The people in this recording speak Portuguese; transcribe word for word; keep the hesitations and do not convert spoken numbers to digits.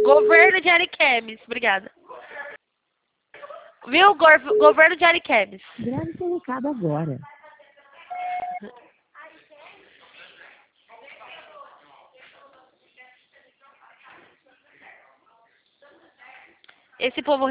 Governo de Ariquemes. Obrigada. Viu? Gor- Governo de Ariquemes. Grave seu recado agora. Esse povo